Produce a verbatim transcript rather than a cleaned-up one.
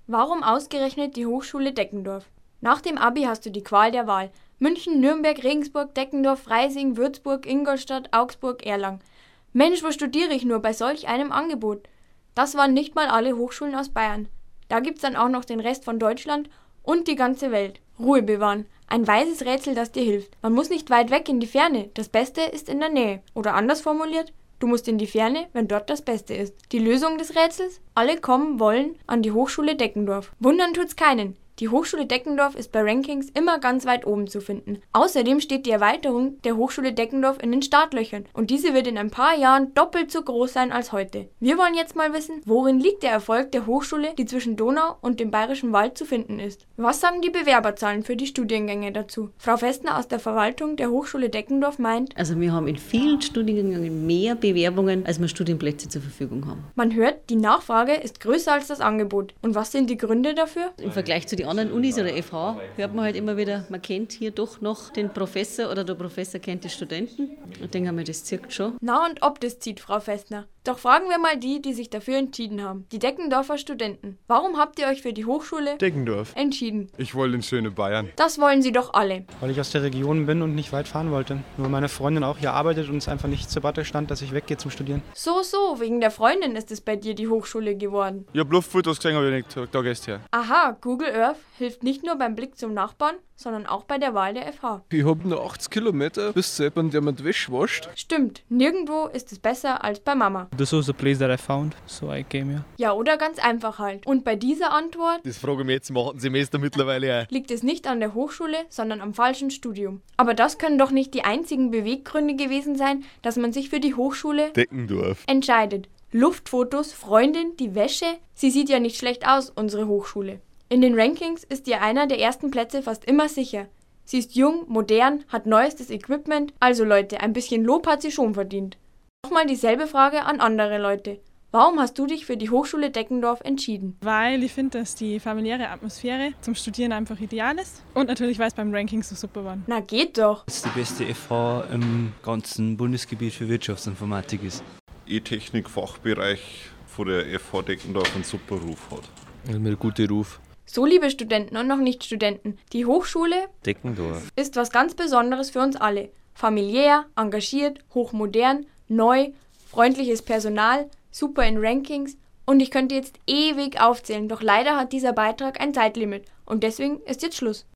Warum ausgerechnet die Hochschule Deckendorf? Nach dem Abi hast du die Qual der Wahl. München, Nürnberg, Regensburg, Deckendorf, Freising, Würzburg, Ingolstadt, Augsburg, Erlangen. Mensch, wo studiere ich nur bei solch einem Angebot? Das waren nicht mal alle Hochschulen aus Bayern. Da gibt's dann auch noch den Rest von Deutschland und die ganze Welt. Ruhe bewahren. Ein weises Rätsel, das dir hilft. Man muss nicht weit weg in die Ferne. Das Beste ist in der Nähe. Oder anders formuliert, du musst in die Ferne, wenn dort das Beste ist. Die Lösung des Rätsels? Alle kommen wollen an die Hochschule Deckendorf. Wundern tut's keinen. Die Hochschule Deckendorf ist bei Rankings immer ganz weit oben zu finden. Außerdem steht die Erweiterung der Hochschule Deckendorf in den Startlöchern und diese wird in ein paar Jahren doppelt so groß sein als heute. Wir wollen jetzt mal wissen, worin liegt der Erfolg der Hochschule, die zwischen Donau und dem Bayerischen Wald zu finden ist. Was sagen die Bewerberzahlen für die Studiengänge dazu? Frau Festner aus der Verwaltung der Hochschule Deckendorf meint: Also wir haben in vielen Studiengängen mehr Bewerbungen, als wir Studienplätze zur Verfügung haben. Man hört, die Nachfrage ist größer als das Angebot. Und was sind die Gründe dafür? Im Vergleich zu den anderen Unis oder F H hört man halt immer wieder, man kennt hier doch noch den Professor oder der Professor kennt die Studenten. Und denke mir, das zirkt schon. Na und ob das zieht, Frau Festner. Doch fragen wir mal die, die sich dafür entschieden haben. Die Deckendorfer Studenten. Warum habt ihr euch für die Hochschule Deckendorf entschieden? Ich wollte ins schöne Bayern. Das wollen sie doch alle. Weil ich aus der Region bin und nicht weit fahren wollte. Nur meine Freundin auch hier arbeitet und es einfach nicht zur Debatte stand, dass ich weggehe zum Studieren. So, so, wegen der Freundin ist es bei dir die Hochschule geworden. Ich hab Luftfotos gesehen, aber ich nicht da gehst her. Aha, Google Earth hilft nicht nur beim Blick zum Nachbarn, sondern auch bei der Wahl der F H. Ich hab nur achtzig Kilometer bis zu jemandem, der mir die Wäsche wascht. Stimmt, nirgendwo ist es besser als bei Mama. This was the place that I found, so I came here. Ja, oder ganz einfach halt. Und bei dieser Antwort Das frage ich mich jetzt im achten Semester mittlerweile auch. liegt es nicht an der Hochschule, sondern am falschen Studium. Aber das können doch nicht die einzigen Beweggründe gewesen sein, dass man sich für die Hochschule Deckendorf. entscheidet. Luftfotos, Freundin, die Wäsche, sie sieht ja nicht schlecht aus, unsere Hochschule. In den Rankings ist ihr einer der ersten Plätze fast immer sicher. Sie ist jung, modern, hat neuestes Equipment, also Leute, ein bisschen Lob hat sie schon verdient. Nochmal dieselbe Frage an andere Leute. Warum hast du dich für die Hochschule Deckendorf entschieden? Weil ich finde, dass die familiäre Atmosphäre zum Studieren einfach ideal ist. Und natürlich, weil es beim Ranking so super war. Na geht doch. Das ist die beste F H im ganzen Bundesgebiet für Wirtschaftsinformatik ist. E-Technik-Fachbereich von der F H Deckendorf einen super Ruf hat. Mit einem guten Ruf. So, liebe Studenten und noch Nicht-Studenten, die Hochschule Deckendorf ist was ganz Besonderes für uns alle. Familiär, engagiert, hochmodern, neu, freundliches Personal, super in Rankings und ich könnte jetzt ewig aufzählen, doch leider hat dieser Beitrag ein Zeitlimit und deswegen ist jetzt Schluss.